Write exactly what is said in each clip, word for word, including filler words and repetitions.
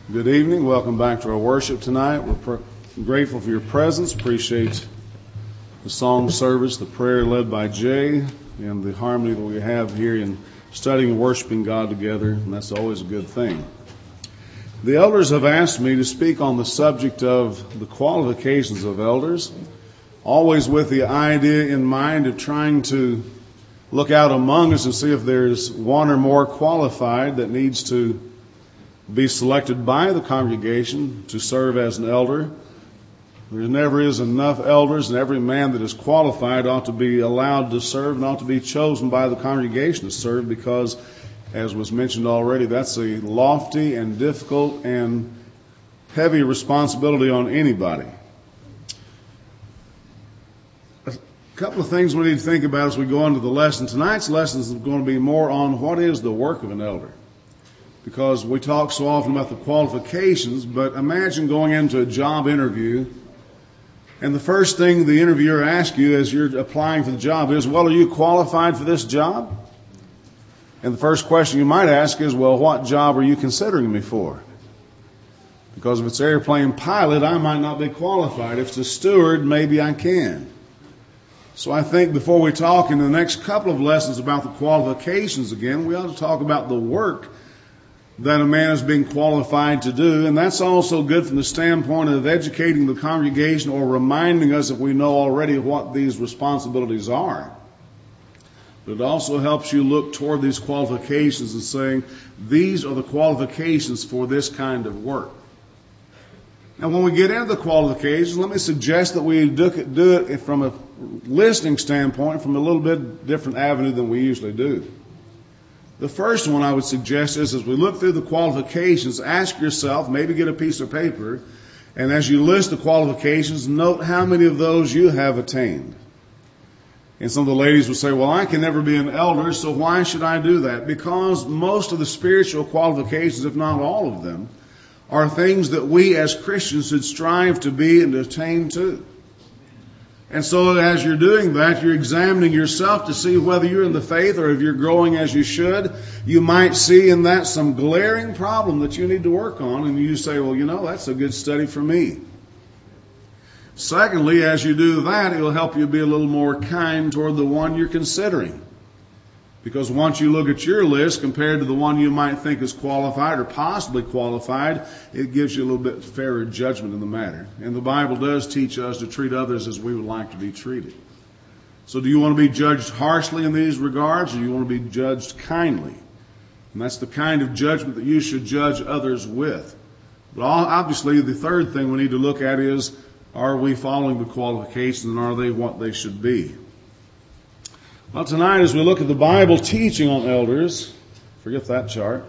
Good evening. Welcome back to our worship tonight. We're pr- grateful for your presence. Appreciate the song service, the prayer led by Jay, and the harmony that we have here in studying and worshiping God together, and that's always a good thing. The elders have asked me to speak on the subject of the qualifications of elders, always with the idea in mind of trying to look out among us and see if there's one or more qualified that needs to be selected by the congregation to serve as an elder. There never is enough elders, and every man that is qualified ought to be allowed to serve and ought to be chosen by the congregation to serve, because, as was mentioned already, that's a lofty and difficult and heavy responsibility on anybody. A couple of things we need to think about as we go into the lesson. Tonight's lesson is going to be more on what is the work of an elder, because we talk so often about the qualifications, but imagine going into a job interview and the first thing the interviewer asks you as you're applying for the job is, well, are you qualified for this job? And the first question you might ask is, well, what job are you considering me for? Because if it's airplane pilot, I might not be qualified. If it's a steward, maybe I can. So I think before we talk in the next couple of lessons about the qualifications again, we ought to talk about the work that a man is being qualified to do. And that's also good from the standpoint of educating the congregation or reminding us, if we know already, what these responsibilities are. But it also helps you look toward these qualifications and saying, these are the qualifications for this kind of work. Now, when we get into the qualifications, let me suggest that we do it from a listening standpoint, from a little bit different avenue than we usually do. The first one I would suggest is, as we look through the qualifications, ask yourself, maybe get a piece of paper, and as you list the qualifications, note how many of those you have attained. And some of the ladies will say, well, I can never be an elder, so why should I do that? Because most of the spiritual qualifications, if not all of them, are things that we as Christians should strive to be and to attain to. And so as you're doing that, you're examining yourself to see whether you're in the faith or if you're growing as you should. You might see in that some glaring problem that you need to work on, and you say, well, you know, that's a good study for me. Secondly, as you do that, it'll help you be a little more kind toward the one you're considering. Because once you look at your list compared to the one you might think is qualified or possibly qualified, it gives you a little bit fairer judgment in the matter. And the Bible does teach us to treat others as we would like to be treated. So do you want to be judged harshly in these regards, or do you want to be judged kindly? And that's the kind of judgment that you should judge others with. But obviously, the third thing we need to look at is, are we following the qualifications, and are they what they should be? Well, tonight as we look at the Bible teaching on elders, forget that chart.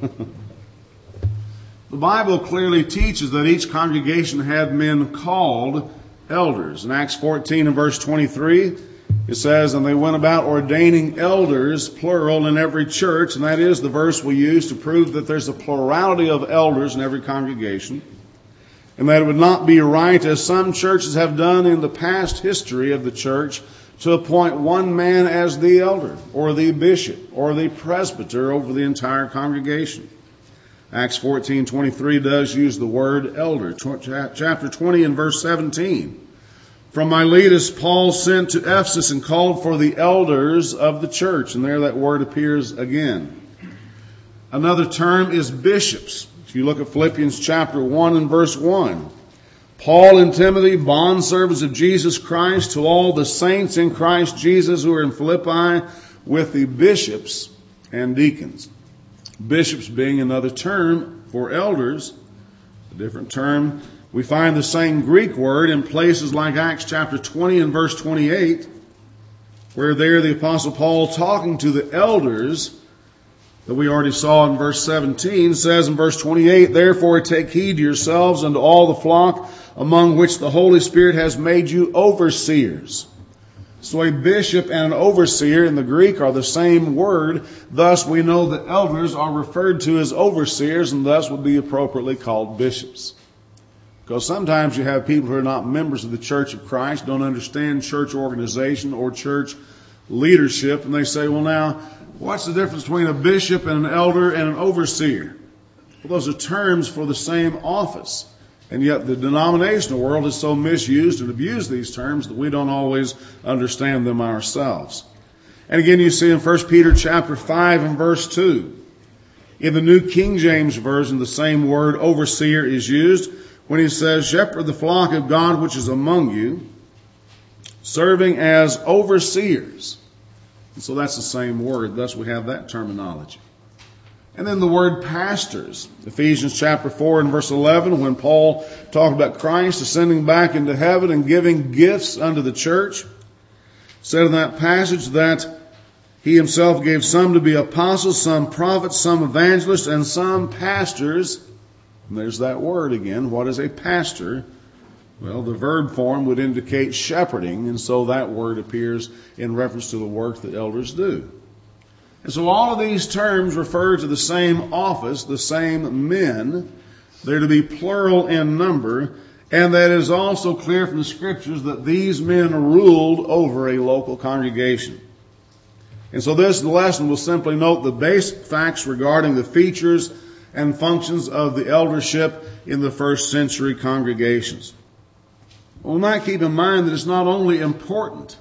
The Bible clearly teaches that each congregation had men called elders. In Acts fourteen and verse twenty-three, it says, and they went about ordaining elders, plural, in every church. And that is the verse we use to prove that there's a plurality of elders in every congregation. And that it would not be right, as some churches have done in the past history of the church, to appoint one man as the elder, or the bishop, or the presbyter over the entire congregation. Acts fourteen twenty-three does use the word elder. Chapter twenty and verse seventeen. From Miletus, Paul sent to Ephesus and called for the elders of the church. And there that word appears again. Another term is bishops. If you look at Philippians chapter one and verse one. Paul and Timothy, bondservants of Jesus Christ, to all the saints in Christ Jesus who are in Philippi, with the bishops and deacons. Bishops being another term for elders, a different term. We find the same Greek word in places like Acts chapter twenty and verse twenty-eight, where there the Apostle Paul, talking to the elders that we already saw in verse seventeen, says in verse twenty-eight, therefore take heed to yourselves and to all the flock among which the Holy Spirit has made you overseers. So a bishop and an overseer in the Greek are the same word. Thus we know that elders are referred to as overseers, and thus would be appropriately called bishops. Because sometimes you have people who are not members of the Church of Christ, don't understand church organization or church leadership, and they say, well now, what's the difference between a bishop and an elder and an overseer? Well, those are terms for the same office. And yet the denominational world has so misused and abused these terms that we don't always understand them ourselves. And again, you see in First Peter chapter five and verse two. In the New King James Version, the same word overseer is used when he says, shepherd the flock of God which is among you, serving as overseers. And so that's the same word. Thus we have that terminology. And then the word pastors. Ephesians chapter four and verse eleven, when Paul talked about Christ ascending back into heaven and giving gifts unto the church, said in that passage that he himself gave some to be apostles, some prophets, some evangelists, and some pastors. And there's that word again. What is a pastor? Well, the verb form would indicate shepherding, and so that word appears in reference to the work that elders do. And so all of these terms refer to the same office, the same men. They're to be plural in number, and that is also clear from the Scriptures that these men ruled over a local congregation. And so this lesson will simply note the basic facts regarding the features and functions of the eldership in the first century congregations. We might keep in mind that it's not only important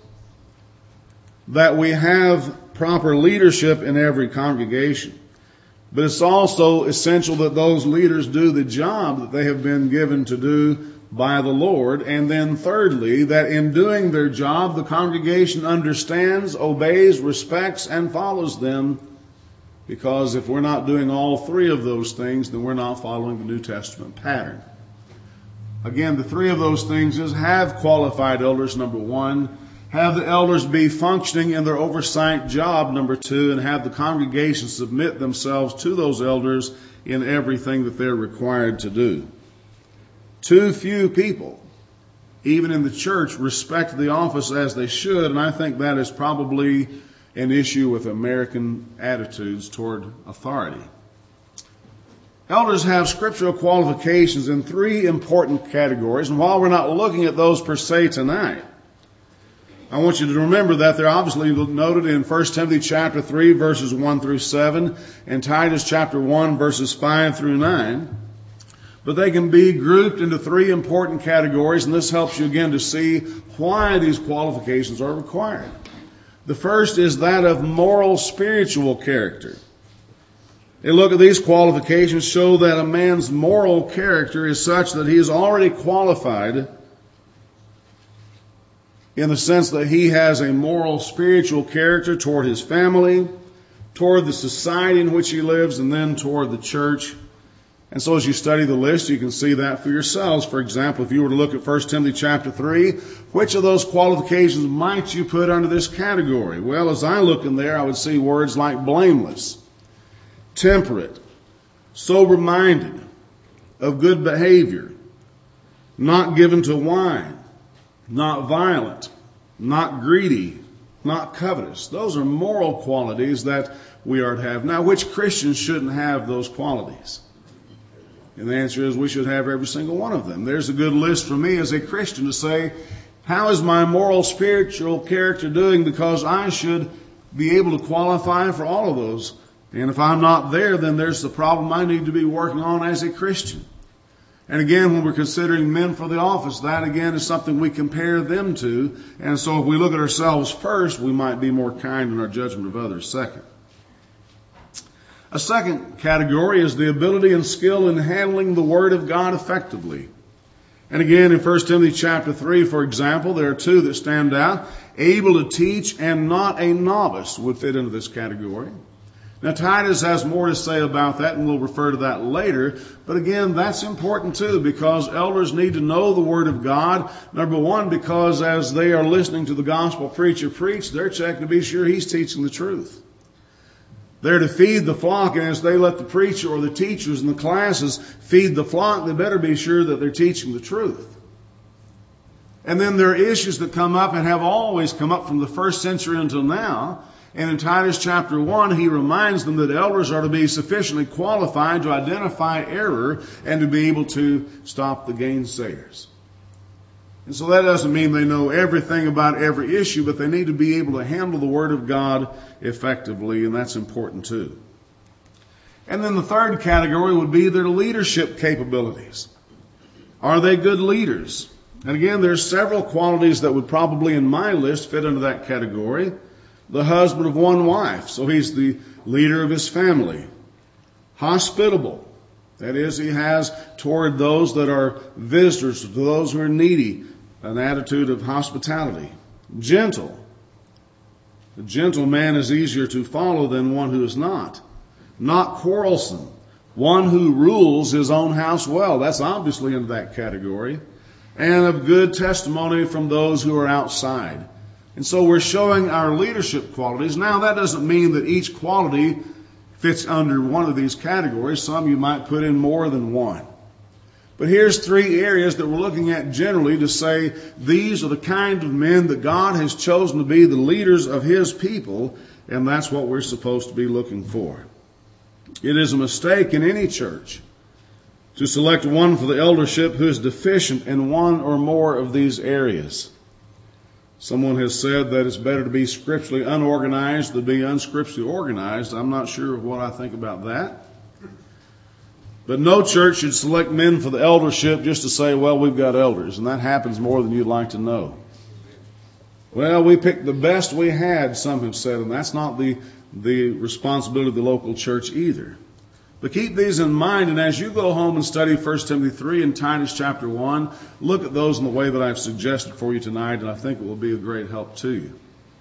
that we have proper leadership in every congregation, but it's also essential that those leaders do the job that they have been given to do by the Lord. And then thirdly, that in doing their job, the congregation understands, obeys, respects, and follows them. Because if we're not doing all three of those things, then we're not following the New Testament pattern. Again, the three of those things is have qualified elders, number one. Have the elders be functioning in their oversight job, number two, and have the congregation submit themselves to those elders in everything that they're required to do. Too few people, even in the church, respect the office as they should, and I think that is probably an issue with American attitudes toward authority. Elders have scriptural qualifications in three important categories, and while we're not looking at those per se tonight, I want you to remember that they're obviously noted in First Timothy chapter three, verses one through seven, and Titus chapter one, verses five through nine. But they can be grouped into three important categories, and this helps you again to see why these qualifications are required. The first is that of moral spiritual character. A look at these qualifications show that a man's moral character is such that he is already qualified in the sense that he has a moral spiritual character toward his family, toward the society in which he lives, and then toward the church. And so as you study the list, you can see that for yourselves. For example, if you were to look at First Timothy chapter three, which of those qualifications might you put under this category? Well, as I look in there, I would see words like blameless, temperate, sober-minded, of good behavior, not given to wine, not violent, not greedy, not covetous. Those are moral qualities that we are to have. Now, which Christians shouldn't have those qualities? And the answer is we should have every single one of them. There's a good list for me as a Christian to say, how is my moral spiritual character doing? Because I should be able to qualify for all of those. And if I'm not there, then there's the problem I need to be working on as a Christian. And again, when we're considering men for the office, that again is something we compare them to. And so if we look at ourselves first, we might be more kind in our judgment of others second. A second category is the ability and skill in handling the Word of God effectively. And again, in First Timothy chapter three, for example, there are two that stand out. Able to teach and not a novice would fit into this category. Now, Titus has more to say about that, and we'll refer to that later. But again, that's important too, because elders need to know the Word of God. Number one, because as they are listening to the gospel preacher preach, they're checking to be sure he's teaching the truth. They're to feed the flock, and as they let the preacher or the teachers in the classes feed the flock, they better be sure that they're teaching the truth. And then there are issues that come up and have always come up from the first century until now. And in Titus chapter one, he reminds them that elders are to be sufficiently qualified to identify error and to be able to stop the gainsayers. And so that doesn't mean they know everything about every issue, but they need to be able to handle the Word of God effectively, and that's important too. And then the third category would be their leadership capabilities. Are they good leaders? And again, there's several qualities that would probably in my list fit into that category. The husband of one wife, so he's the leader of his family. Hospitable, that is, he has toward those that are visitors, to those who are needy, an attitude of hospitality. Gentle. A gentle man is easier to follow than one who is not. Not quarrelsome. One who rules his own house well. That's obviously in that category. And of good testimony from those who are outside. And so we're showing our leadership qualities. Now that doesn't mean that each quality fits under one of these categories. Some you might put in more than one. But here's three areas that we're looking at generally to say these are the kind of men that God has chosen to be the leaders of His people, and that's what we're supposed to be looking for. It is a mistake in any church to select one for the eldership who is deficient in one or more of these areas. Someone has said that it's better to be scripturally unorganized than to be unscripturally organized. I'm not sure what I think about that. But no church should select men for the eldership just to say, well, we've got elders. And that happens more than you'd like to know. Well, we picked the best we had, some have said, and that's not the, the responsibility of the local church either. But keep these in mind, and as you go home and study First Timothy three and Titus chapter one, look at those in the way that I've suggested for you tonight, and I think it will be a great help to you.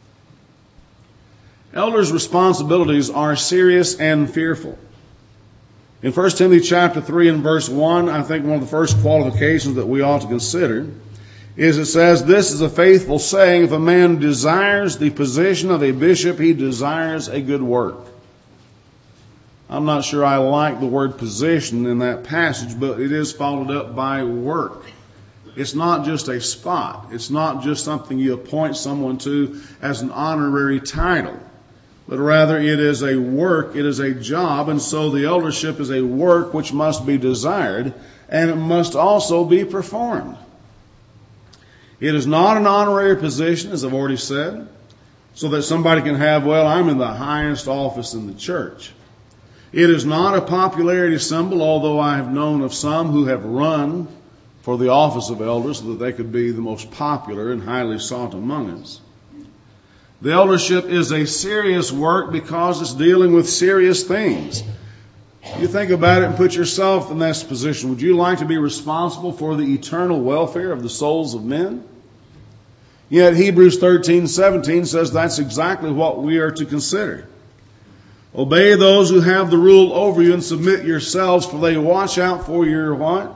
Elders' responsibilities are serious and fearful. In First Timothy chapter three and verse one, I think one of the first qualifications that we ought to consider is it says, this is a faithful saying, if a man desires the position of a bishop, he desires a good work. I'm not sure I like the word position in that passage, but it is followed up by work. It's not just a spot. It's not just something you appoint someone to as an honorary title. But rather it is a work, it is a job, and so the eldership is a work which must be desired, and it must also be performed. It is not an honorary position, as I've already said, so that somebody can have, well, I'm in the highest office in the church. It is not a popularity symbol, although I have known of some who have run for the office of elders so that they could be the most popular and highly sought among us. The eldership is a serious work because it's dealing with serious things. You think about it and put yourself in this position. Would you like to be responsible for the eternal welfare of the souls of men? Yet Hebrews thirteen seventeen says that's exactly what we are to consider. Obey those who have the rule over you and submit yourselves, for they watch out for your what?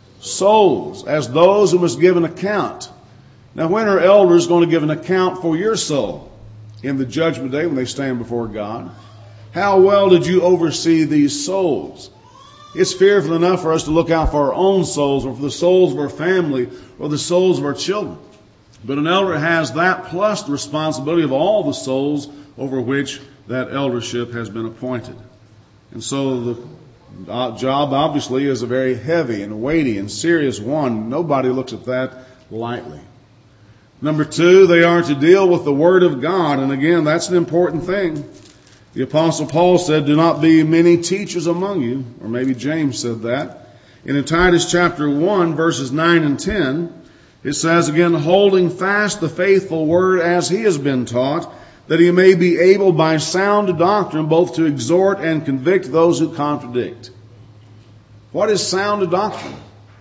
Souls, as those who must give an account. Now, when are elders going to give an account for your soul? In the judgment day when they stand before God. How well did you oversee these souls? It's fearful enough for us to look out for our own souls or for the souls of our family or the souls of our children. But an elder has that plus the responsibility of all the souls over which that eldership has been appointed. And so the job obviously is a very heavy and weighty and serious one. Nobody looks at that lightly. Number two, they are to deal with the Word of God. And again, that's an important thing. The Apostle Paul said, do not be many teachers among you. Or maybe James said that. And in Titus chapter one, verses nine and ten, it says again, holding fast the faithful word as he has been taught, that he may be able by sound doctrine both to exhort and convict those who contradict. What is sound doctrine?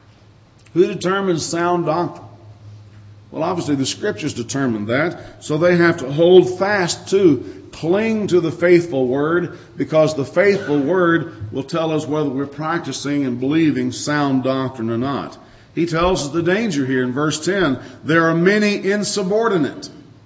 Who determines sound doctrine? Well, obviously the Scriptures determine that, so they have to hold fast to, cling to the faithful Word, because the faithful Word will tell us whether we're practicing and believing sound doctrine or not. He tells us the danger here in verse ten. There are many insubordinate,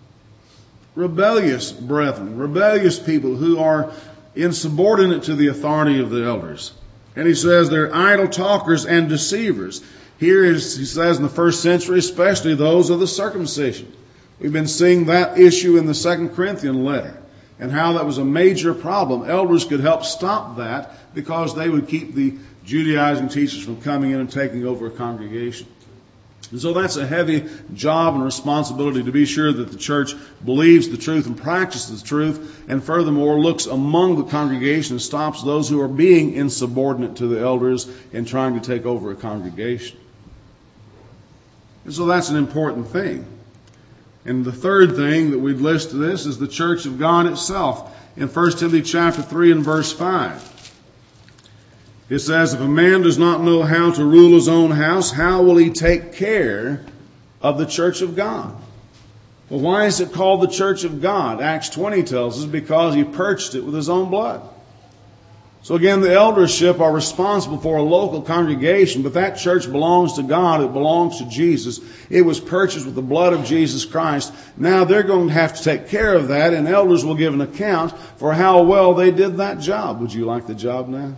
rebellious brethren, rebellious people who are insubordinate to the authority of the elders. And he says they're idle talkers and deceivers. Here is, he says, in the first century, especially those of the circumcision. We've been seeing that issue in the Second Corinthian letter and how that was a major problem. Elders could help stop that because they would keep the Judaizing teachers from coming in and taking over a congregation. And so that's a heavy job and responsibility to be sure that the church believes the truth and practices the truth, and furthermore looks among the congregation and stops those who are being insubordinate to the elders and trying to take over a congregation. And so that's an important thing. And the third thing that we'd list to this is the church of God itself. In First Timothy chapter three and verse five. It says, if a man does not know how to rule his own house, how will he take care of the church of God? Well, why is it called the church of God? Acts twenty tells us because he purchased it with his own blood. So again, the eldership are responsible for a local congregation, but that church belongs to God. It belongs to Jesus. It was purchased with the blood of Jesus Christ. Now they're going to have to take care of that, and elders will give an account for how well they did that job. Would you like the job now?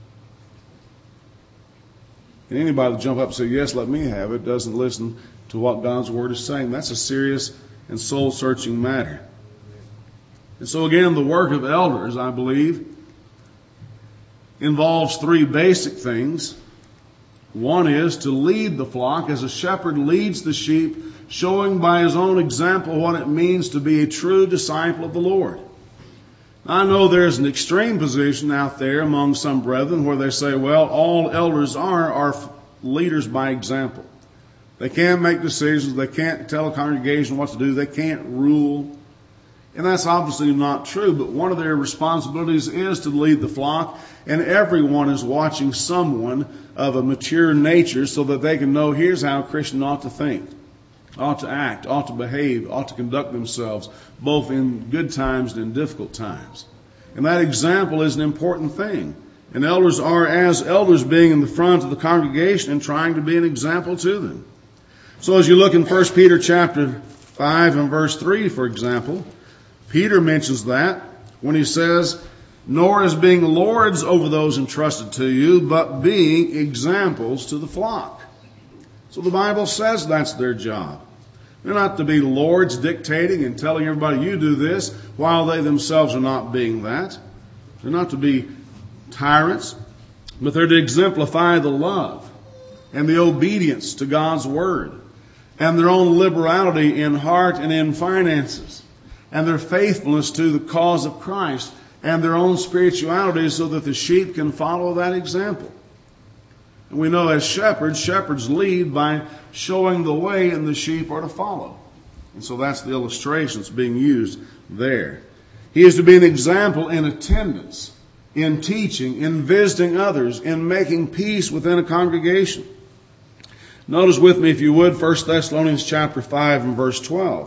And anybody that jump up and say, yes, let me have it, doesn't listen to what God's Word is saying. That's a serious and soul-searching matter. And so again, the work of elders, I believe, involves three basic things. One is to lead the flock as a shepherd leads the sheep, showing by his own example what it means to be a true disciple of the Lord. I know there's an extreme position out there among some brethren where they say, well, all elders are are leaders by example. They can't make decisions. They can't tell a congregation what to do. They can't rule. And that's obviously not true, but one of their responsibilities is to lead the flock, and everyone is watching someone of a mature nature so that they can know here's how a Christian ought to think, ought to act, ought to behave, ought to conduct themselves, both in good times and in difficult times. And that example is an important thing. And elders are, as elders, being in the front of the congregation and trying to be an example to them. So as you look in First Peter chapter five and verse three, for example, Peter mentions that when he says, nor as being lords over those entrusted to you, but being examples to the flock. So the Bible says that's their job. They're not to be lords dictating and telling everybody you do this while they themselves are not being that. They're not to be tyrants, but they're to exemplify the love and the obedience to God's Word and their own liberality in heart and in finances and their faithfulness to the cause of Christ and their own spirituality so that the sheep can follow that example. And we know as shepherds, shepherds lead by showing the way and the sheep are to follow. And so that's the illustration that's being used there. He is to be an example in attendance, in teaching, in visiting others, in making peace within a congregation. Notice with me, if you would, First Thessalonians chapter five and verse twelve.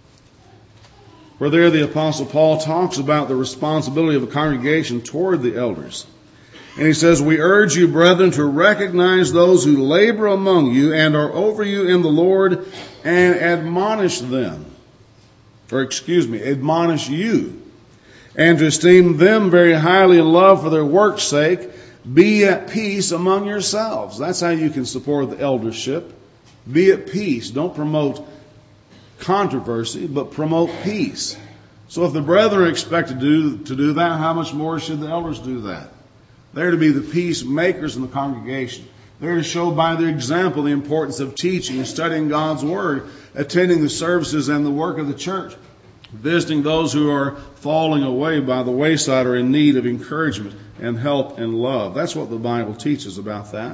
Where there the Apostle Paul talks about the responsibility of a congregation toward the elders. And he says, we urge you, brethren, to recognize those who labor among you and are over you in the Lord and admonish them. Or excuse me, admonish you. And to esteem them very highly in love for their work's sake. Be at peace among yourselves. That's how you can support the eldership. Be at peace. Don't promote controversy, but promote peace. So if the brethren are expected to do, to do that, how much more should the elders do that? They're to be the peacemakers in the congregation. They're to show by their example the importance of teaching and studying God's Word, attending the services and the work of the church, visiting those who are falling away by the wayside or in need of encouragement and help and love. That's what the Bible teaches about that.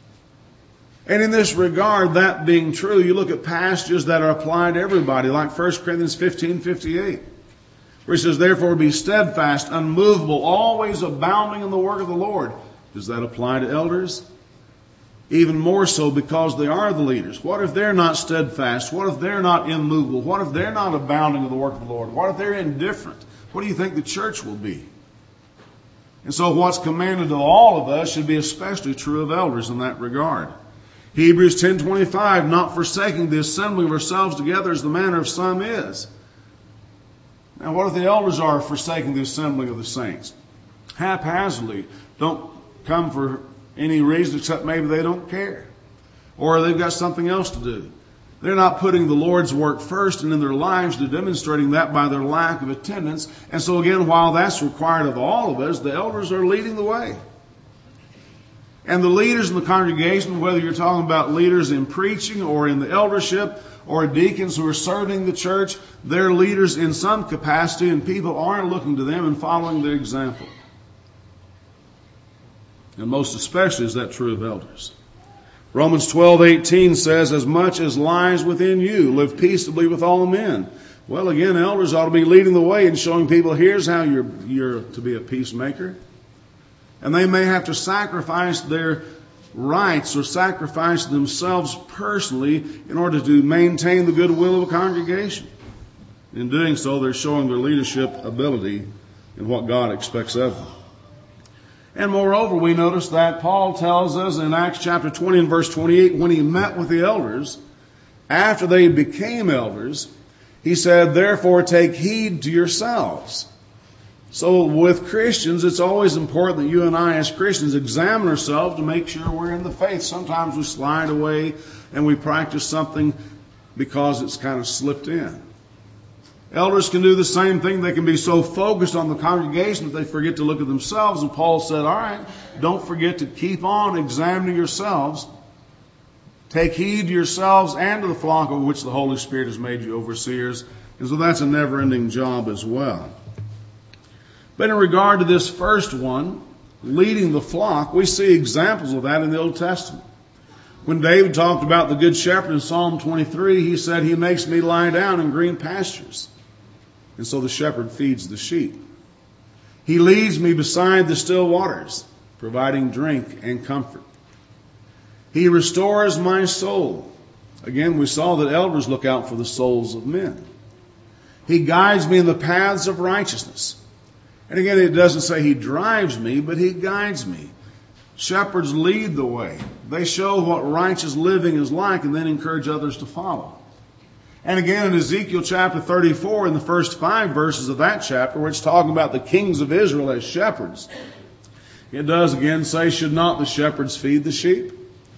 And in this regard, that being true, you look at passages that are applied to everybody, like First Corinthians fifteen fifty-eight, where he says, therefore be steadfast, unmovable, always abounding in the work of the Lord. Does that apply to elders? Even more so because they are the leaders. What if they're not steadfast? What if they're not immovable? What if they're not abounding in the work of the Lord? What if they're indifferent? What do you think the church will be? And so what's commanded to all of us should be especially true of elders in that regard. Hebrews ten twenty-five, not forsaking the assembling of ourselves together as the manner of some is. Now what if the elders are forsaking the assembling of the saints? Haphazardly, don't come for any reason except maybe they don't care. Or they've got something else to do. They're not putting the Lord's work first, and in their lives they're demonstrating that by their lack of attendance. And so again, while that's required of all of us, the elders are leading the way. And the leaders in the congregation, whether you're talking about leaders in preaching or in the eldership or deacons who are serving the church, they're leaders in some capacity, and people aren't looking to them and following their example. And most especially is that true of elders. Romans twelve eighteen says, as much as lies within you, live peaceably with all men. Well, again, elders ought to be leading the way and showing people, here's how you're, you're to be a peacemaker. And they may have to sacrifice their rights or sacrifice themselves personally in order to maintain the goodwill of a congregation. In doing so, they're showing their leadership ability and what God expects of them. And moreover, we notice that Paul tells us in Acts chapter twenty and verse twenty-eight, when he met with the elders, after they became elders, he said, therefore take heed to yourselves. So with Christians, it's always important that you and I as Christians examine ourselves to make sure we're in the faith. Sometimes we slide away and we practice something because it's kind of slipped in. Elders can do the same thing. They can be so focused on the congregation that they forget to look at themselves. And Paul said, all right, don't forget to keep on examining yourselves. Take heed to yourselves and to the flock of which the Holy Spirit has made you overseers. And so that's a never-ending job as well. But in regard to this first one, leading the flock, we see examples of that in the Old Testament. When David talked about the Good Shepherd in Psalm twenty-three, he said, he makes me lie down in green pastures. And so the shepherd feeds the sheep. He leads me beside the still waters, providing drink and comfort. He restores my soul. Again, we saw that elders look out for the souls of men. He guides me in the paths of righteousness. And again, it doesn't say he drives me, but he guides me. Shepherds lead the way. They show what righteous living is like and then encourage others to follow. And again, in Ezekiel chapter thirty-four, in the first five verses of that chapter, where it's talking about the kings of Israel as shepherds, it does again say, should not the shepherds feed the sheep?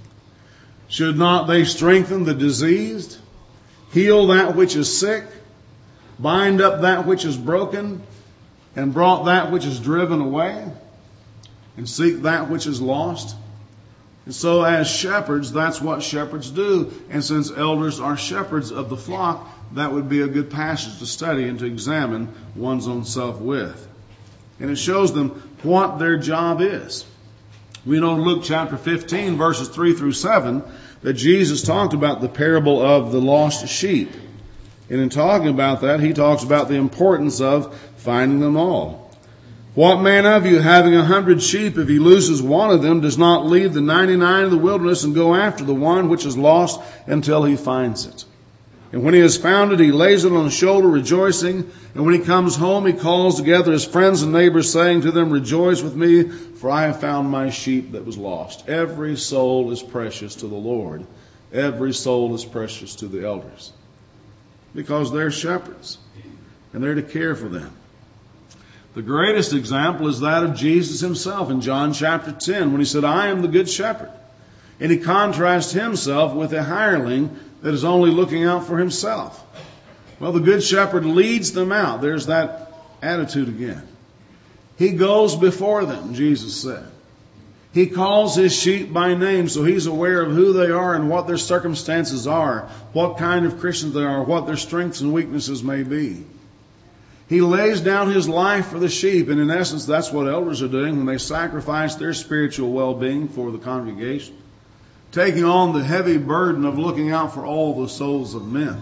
Should not they strengthen the diseased, heal that which is sick, bind up that which is broken, and brought that which is driven away, and seek that which is lost? And so as shepherds, that's what shepherds do. And since elders are shepherds of the flock, that would be a good passage to study and to examine one's own self with. And it shows them what their job is. We know in Luke chapter fifteen, verses three through seven, that Jesus talked about the parable of the lost sheep. And in talking about that, he talks about the importance of finding them all. What man of you, having a hundred sheep, if he loses one of them, does not leave the ninety-nine in the wilderness and go after the one which is lost until he finds it? And when he has found it, he lays it on his shoulder, rejoicing. And when he comes home, he calls together his friends and neighbors, saying to them, rejoice with me, for I have found my sheep that was lost. Every soul is precious to the Lord. Every soul is precious to the elders, because they're shepherds, and they're to care for them. The greatest example is that of Jesus himself in John chapter ten, when he said, I am the good shepherd. And he contrasts himself with a hireling that is only looking out for himself. Well, the good shepherd leads them out. There's that attitude again. He goes before them, Jesus said. He calls his sheep by name, so he's aware of who they are and what their circumstances are, what kind of Christians they are, what their strengths and weaknesses may be. He lays down his life for the sheep, and in essence, that's what elders are doing when they sacrifice their spiritual well-being for the congregation, taking on the heavy burden of looking out for all the souls of men,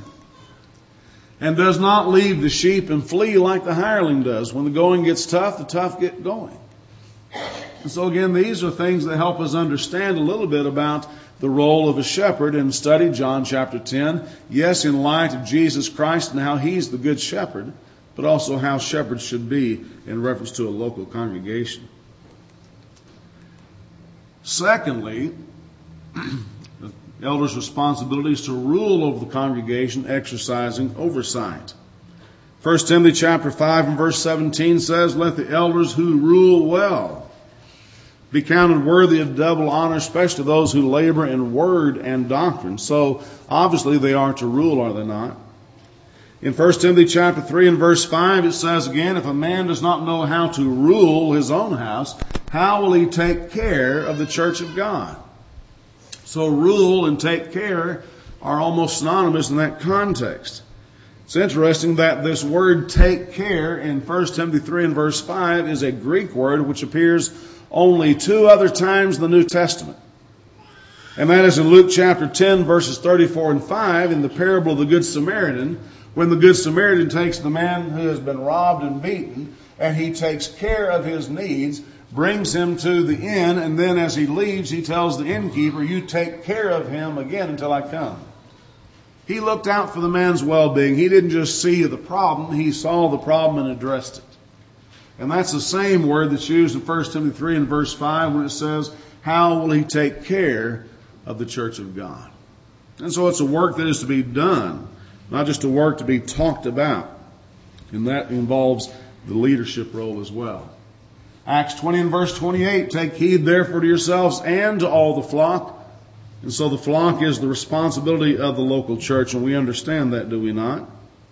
and does not leave the sheep and flee like the hireling does. When the going gets tough, the tough get going. And so again, these are things that help us understand a little bit about the role of a shepherd, and study John chapter ten. Yes, in light of Jesus Christ and how he's the good shepherd, but also how shepherds should be in reference to a local congregation. Secondly, the elder's responsibility is to rule over the congregation, exercising oversight. First Timothy chapter five and verse seventeen says, let the elders who rule well be counted worthy of double honor, especially those who labor in word and doctrine. So obviously they are to rule, are they not? In First Timothy chapter three and verse five, it says again, if a man does not know how to rule his own house, how will he take care of the church of God? So rule and take care are almost synonymous in that context. It's interesting that this word take care in First Timothy three and verse five is a Greek word which appears only two other times in the New Testament. And that is in Luke chapter ten verses thirty-four and five in the parable of the Good Samaritan, when the Good Samaritan takes the man who has been robbed and beaten and he takes care of his needs, brings him to the inn, and then as he leaves he tells the innkeeper, you take care of him again until I come. He looked out for the man's well-being. He didn't just see the problem, he saw the problem and addressed it. And that's the same word that's used in First Timothy three and verse five when it says, how will he take care of the church of God? And so it's a work that is to be done, not just a work to be talked about. And that involves the leadership role as well. Acts twenty and verse twenty-eight, take heed therefore to yourselves and to all the flock. And so the flock is the responsibility of the local church, and we understand that, do we not?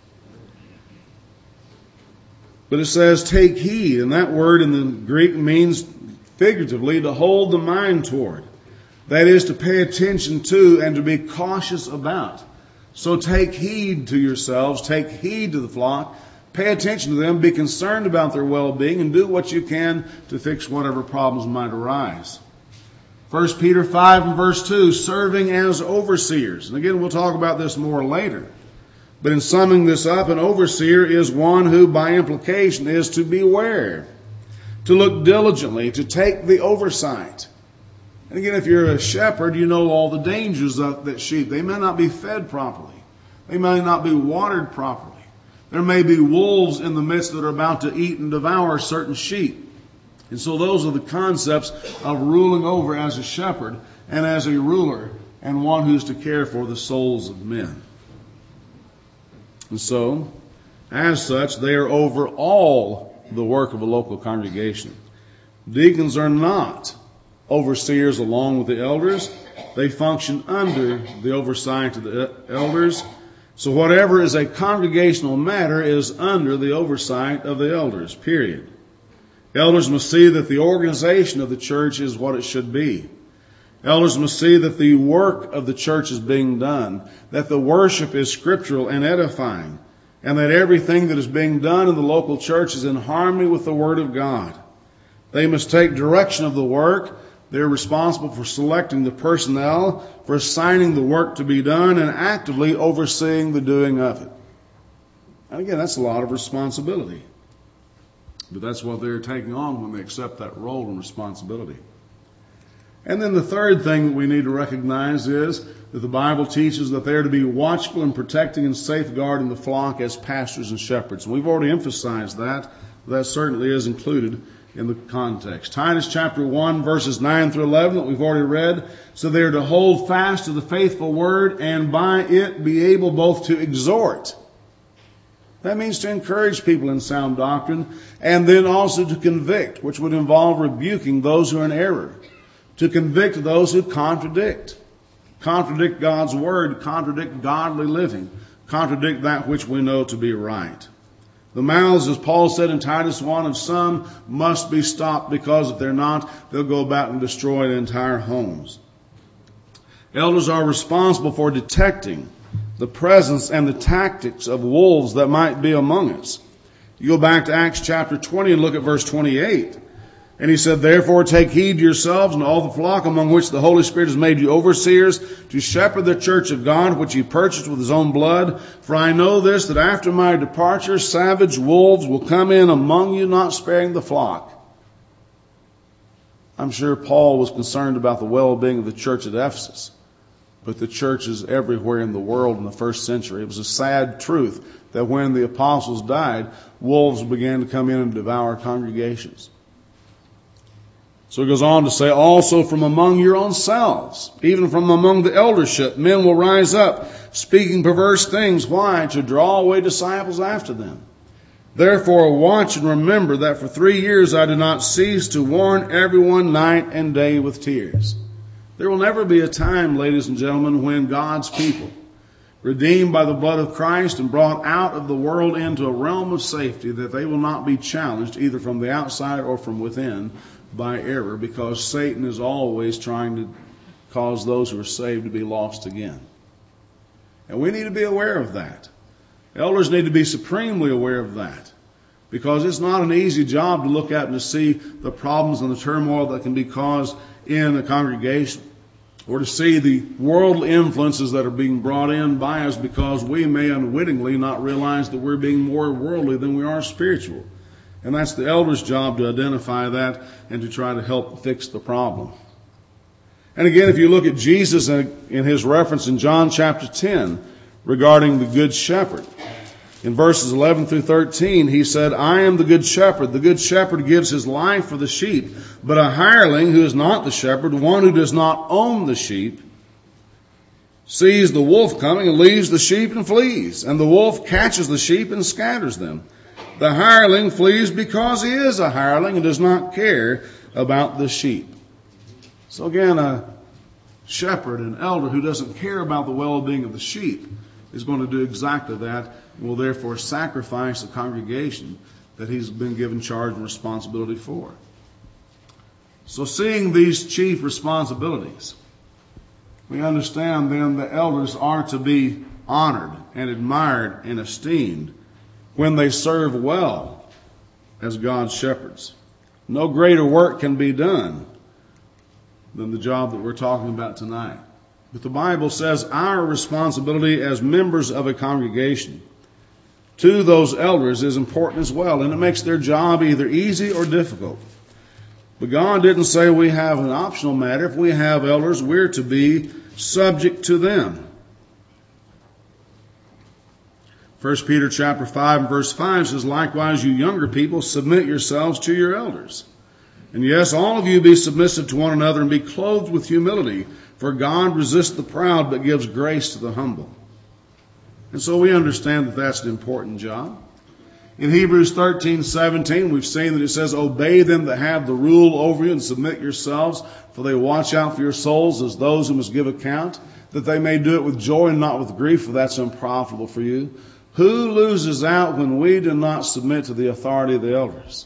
But it says take heed, and that word in the Greek means figuratively to hold the mind toward. That is to pay attention to and to be cautious about. So take heed to yourselves, take heed to the flock, pay attention to them, be concerned about their well-being, and do what you can to fix whatever problems might arise. First Peter five and verse two, serving as overseers. And again, we'll talk about this more later. But in summing this up, an overseer is one who, by implication, is to beware, to look diligently, to take the oversight. And again, if you're a shepherd, you know all the dangers of that sheep. They may not be fed properly. They may not be watered properly. There may be wolves in the midst that are about to eat and devour certain sheep. And so those are the concepts of ruling over as a shepherd and as a ruler and one who's to care for the souls of men. And so, as such, they are over all the work of a local congregation. Deacons are not overseers along with the elders. They function under the oversight of the elders. So whatever is a congregational matter is under the oversight of the elders, period. Elders must see that the organization of the church is what it should be. Elders must see that the work of the church is being done, that the worship is scriptural and edifying, and that everything that is being done in the local church is in harmony with the Word of God. They must take direction of the work. They're responsible for selecting the personnel, for assigning the work to be done, and actively overseeing the doing of it. And again, that's a lot of responsibility. But that's what they're taking on when they accept that role and responsibility. And then the third thing that we need to recognize is that the Bible teaches that they're to be watchful and protecting and safeguarding the flock as pastors and shepherds. And we've already emphasized that. That certainly is included in the context. Titus chapter one, verses nine through eleven that we've already read. So they're to hold fast to the faithful word and by it be able both to exhort. That means to encourage people in sound doctrine, and then also to convict, which would involve rebuking those who are in error. To convict those who contradict. Contradict God's word, contradict godly living, contradict that which we know to be right. The mouths, as Paul said in Titus one, of some must be stopped, because if they're not, they'll go about and destroy entire homes. Elders are responsible for detecting the presence and the tactics of wolves that might be among us. You go back to Acts chapter twenty and look at verse twenty-eight. And he said, therefore take heed to yourselves and all the flock among which the Holy Spirit has made you overseers, to shepherd the church of God, which he purchased with his own blood. For I know this, that after my departure, savage wolves will come in among you, not sparing the flock. I'm sure Paul was concerned about the well-being of the church at Ephesus, but the churches everywhere in the world in the first century. It was a sad truth that when the apostles died, wolves began to come in and devour congregations. So he goes on to say, also from among your own selves, even from among the eldership, men will rise up, speaking perverse things. Why? To draw away disciples after them. Therefore watch and remember that for three years I did not cease to warn everyone night and day with tears. There will never be a time, ladies and gentlemen, when God's people redeemed by the blood of Christ and brought out of the world into a realm of safety, that they will not be challenged either from the outside or from within by error, because Satan is always trying to cause those who are saved to be lost again. And we need to be aware of that. Elders need to be supremely aware of that, because it's not an easy job to look at and to see the problems and the turmoil that can be caused in a congregation, or to see the worldly influences that are being brought in by us, because we may unwittingly not realize that we're being more worldly than we are spiritual. And that's the elder's job, to identify that and to try to help fix the problem. And again, if you look at Jesus in his reference in John chapter ten regarding the Good Shepherd, in verses eleven through thirteen, he said, I am the good shepherd. The good shepherd gives his life for the sheep. But a hireling who is not the shepherd, one who does not own the sheep, sees the wolf coming and leaves the sheep and flees. And the wolf catches the sheep and scatters them. The hireling flees because he is a hireling and does not care about the sheep. So again, a shepherd, an elder who doesn't care about the well-being of the sheep, is going to do exactly that, and will therefore sacrifice the congregation that he's been given charge and responsibility for. So seeing these chief responsibilities, we understand then the elders are to be honored and admired and esteemed when they serve well as God's shepherds. No greater work can be done than the job that we're talking about tonight. But the Bible says our responsibility as members of a congregation to those elders is important as well, and it makes their job either easy or difficult. But God didn't say we have an optional matter. If we have elders, we're to be subject to them. First Peter chapter five and verse five says, likewise, you younger people, submit yourselves to your elders. And yes, all of you be submissive to one another and be clothed with humility. For God resists the proud but gives grace to the humble. And so we understand that that's an important job. In Hebrews thirteen seventeen, we've seen that it says, obey them that have the rule over you and submit yourselves, for they watch out for your souls as those who must give account, that they may do it with joy and not with grief, for that's unprofitable for you. Who loses out when we do not submit to the authority of the elders,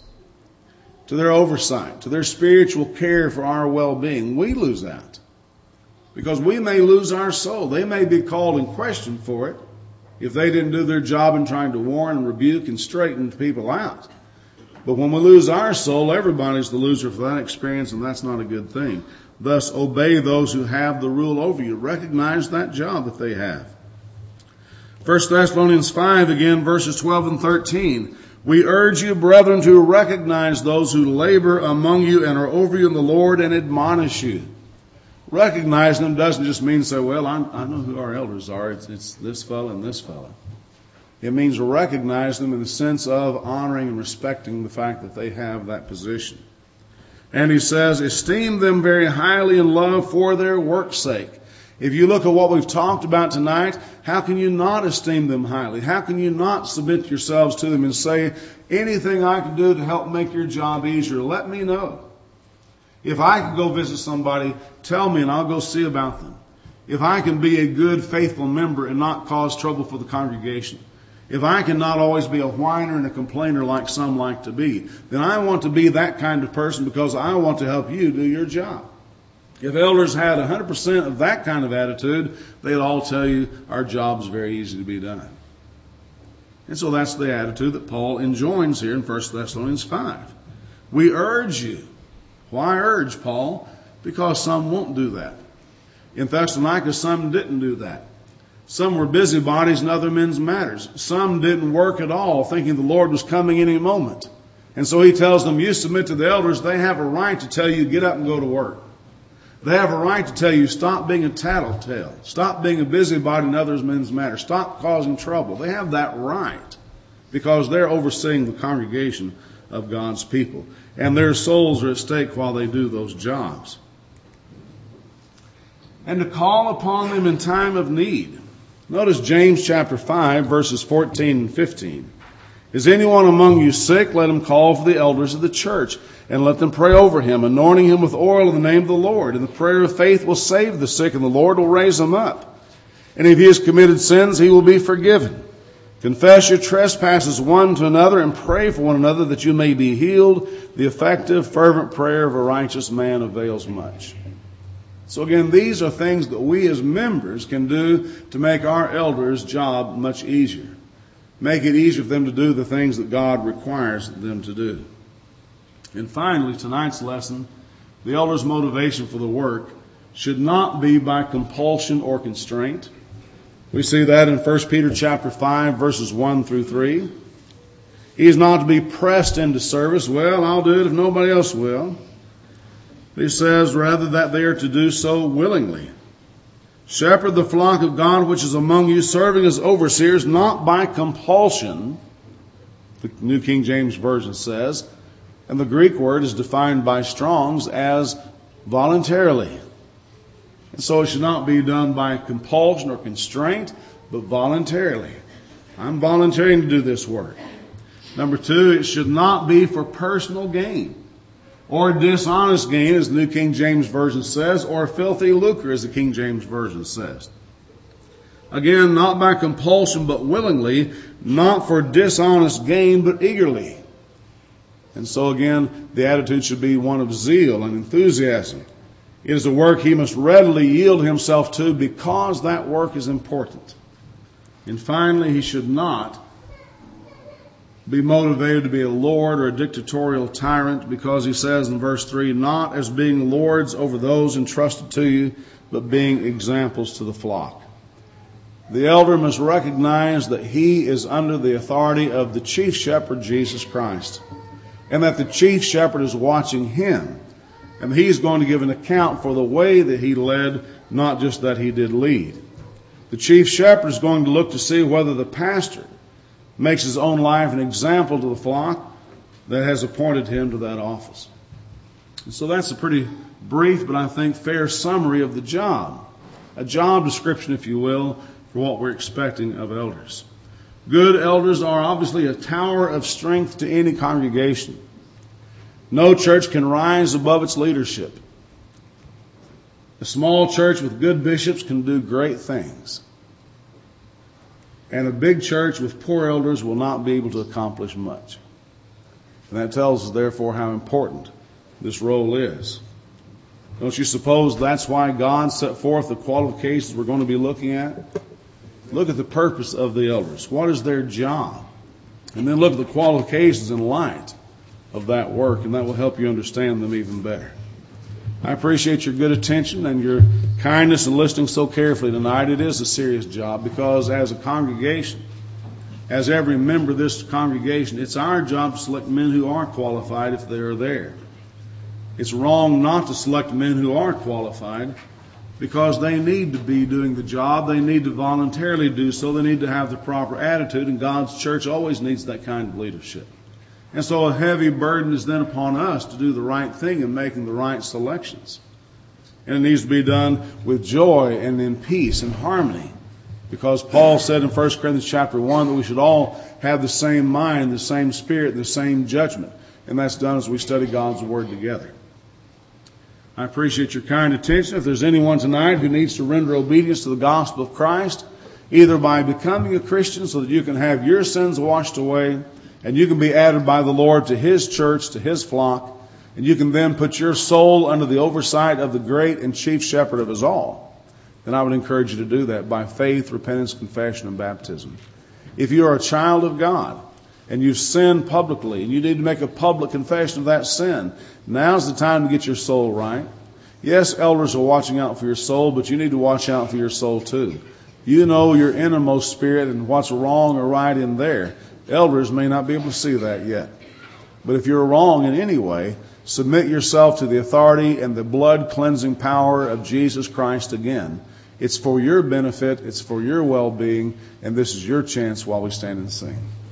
to their oversight, to their spiritual care for our well-being? We lose out, because we may lose our soul. They may be called in question for it if they didn't do their job in trying to warn and rebuke and straighten people out. But when we lose our soul, everybody's the loser for that experience, and that's not a good thing. Thus, obey those who have the rule over you. Recognize that job that they have. First Thessalonians five, again, verses twelve and thirteen. We urge you, brethren, to recognize those who labor among you and are over you in the Lord and admonish you. Recognizing them doesn't just mean say, well, I, I know who our elders are. It's, it's this fellow and this fellow. It means recognize them in the sense of honoring and respecting the fact that they have that position. And he says, esteem them very highly in love for their work's sake. If you look at what we've talked about tonight, how can you not esteem them highly? How can you not submit yourselves to them and say, anything I can do to help make your job easier, let me know. If I can go visit somebody, tell me and I'll go see about them. If I can be a good, faithful member and not cause trouble for the congregation, if I can not always be a whiner and a complainer like some like to be, then I want to be that kind of person because I want to help you do your job. If elders had one hundred percent of that kind of attitude, they'd all tell you our job is very easy to be done. And so that's the attitude that Paul enjoins here in First Thessalonians five. We urge you. Why urge, Paul? Because some won't do that. In Thessalonica, some didn't do that. Some were busybodies in other men's matters. Some didn't work at all, thinking the Lord was coming any moment. And so he tells them, you submit to the elders. They have a right to tell you, get up and go to work. They have a right to tell you, stop being a tattletale. Stop being a busybody in other men's matters. Stop causing trouble. They have that right because they're overseeing the congregation of God's people. And their souls are at stake while they do those jobs. And to call upon them in time of need. Notice James chapter five, verses fourteen and fifteen. Is anyone among you sick? Let him call for the elders of the church, and let them pray over him, anointing him with oil in the name of the Lord. And the prayer of faith will save the sick, and the Lord will raise them up. And if he has committed sins, he will be forgiven. Confess your trespasses one to another and pray for one another that you may be healed. The effective, fervent prayer of a righteous man avails much. So again, these are things that we as members can do to make our elders' job much easier. Make it easier for them to do the things that God requires them to do. And finally, tonight's lesson, the elders' motivation for the work should not be by compulsion or constraint. We see that in First Peter chapter five, verses one through three. He is not to be pressed into service. Well, I'll do it if nobody else will. He says, rather, that they are to do so willingly. Shepherd the flock of God which is among you, serving as overseers, not by compulsion, the New King James Version says. And the Greek word is defined by Strong's as voluntarily. And so it should not be done by compulsion or constraint, but voluntarily. I'm volunteering to do this work. Number two, it should not be for personal gain or dishonest gain, as the New King James Version says, or filthy lucre, as the King James Version says. Again, not by compulsion, but willingly, not for dishonest gain, but eagerly. And so again, the attitude should be one of zeal and enthusiasm. It is a work he must readily yield himself to because that work is important. And finally, he should not be motivated to be a lord or a dictatorial tyrant, because he says in verse three, not as being lords over those entrusted to you, but being examples to the flock. The elder must recognize that he is under the authority of the chief shepherd, Jesus Christ, and that the chief shepherd is watching him. And he's going to give an account for the way that he led, not just that he did lead. The chief shepherd is going to look to see whether the pastor makes his own life an example to the flock that has appointed him to that office. And so that's a pretty brief, but I think fair summary of the job. A job description, if you will, for what we're expecting of elders. Good elders are obviously a tower of strength to any congregation. No church can rise above its leadership. A small church with good bishops can do great things. And a big church with poor elders will not be able to accomplish much. And that tells us, therefore, how important this role is. Don't you suppose that's why God set forth the qualifications we're going to be looking at? Look at the purpose of the elders. What is their job? And then look at the qualifications in light of that work, and that will help you understand them even better. I appreciate your good attention and your kindness in listening so carefully tonight. It is a serious job because as a congregation, as every member of this congregation, it's our job to select men who are qualified if they are there. It's wrong not to select men who are qualified because they need to be doing the job. They need to voluntarily do so. They need to have the proper attitude, and God's church always needs that kind of leadership. And so a heavy burden is then upon us to do the right thing in making the right selections. And it needs to be done with joy and in peace and harmony. Because Paul said in First Corinthians chapter one that we should all have the same mind, the same spirit, the same judgment. And that's done as we study God's Word together. I appreciate your kind attention. If there's anyone tonight who needs to render obedience to the gospel of Christ, either by becoming a Christian so that you can have your sins washed away, and you can be added by the Lord to His church, to His flock, and you can then put your soul under the oversight of the great and chief shepherd of us all, then I would encourage you to do that by faith, repentance, confession, and baptism. If you are a child of God and you've sinned publicly and you need to make a public confession of that sin, now's the time to get your soul right. Yes, elders are watching out for your soul, but you need to watch out for your soul too. You know your innermost spirit and what's wrong or right in there. Elders may not be able to see that yet. But if you're wrong in any way, submit yourself to the authority and the blood-cleansing power of Jesus Christ again. It's for your benefit, it's for your well-being, and this is your chance while we stand and sing.